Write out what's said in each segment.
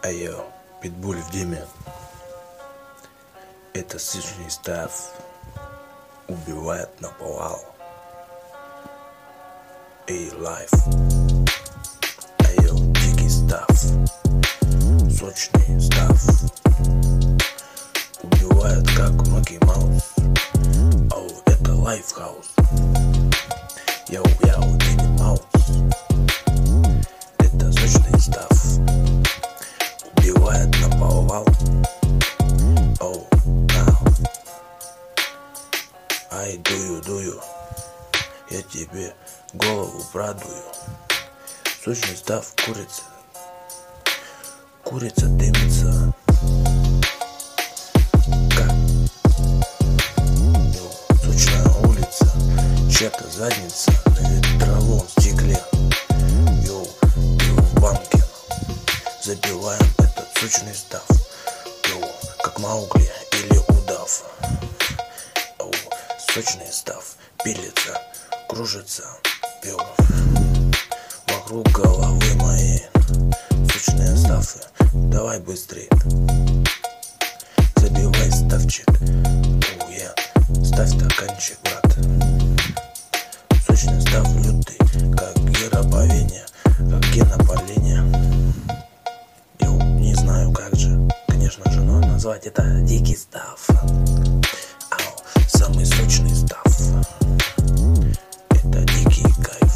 Айо, питбуль в диме. Это сычный став убивает наповал. Эй, лайф. Айо, дикий став, сочный став убивает как Маки Маус. Оу, это лайфхаус. Йоу, дикий маус. Это сочный став убивает наповал. Оу, нау. Ай, дую, я тебе голову продую. Сочный став курица. Курица дымится. Как? Йоу, сочная улица. Чья-то задница на ветровом стекле. Йоу, пиво в банке. Забиваем этот сочный став. Йоу, как Маугли или удав. Йоу, сочный став пилится, кружится. Йоу, вокруг головы моей сочные ставы. Давай быстрее. Забивай ставчик. Оу, ставь стаканчик, брат. Сочный став лютый, как героповение, как генопаление. Йоу, не знаю как же, конечно же, но назвать это дикий став. Ау, самый сочный став. Это дикий кайф.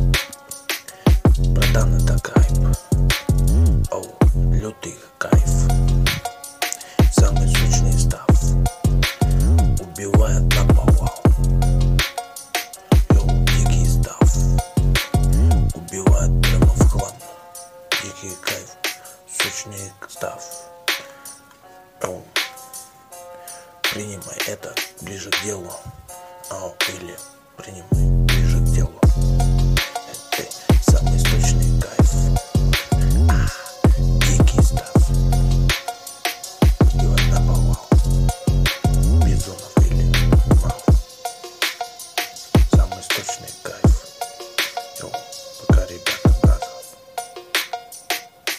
Братан, это кайф. Оу, лютый кайф. Самый сочный став убивает наповал. Йоу, дикий став убивает прямо в хлам. Дикий кайф, сочный став. Оу, принимай это ближе к делу. Оу, или принимай ближе к делу.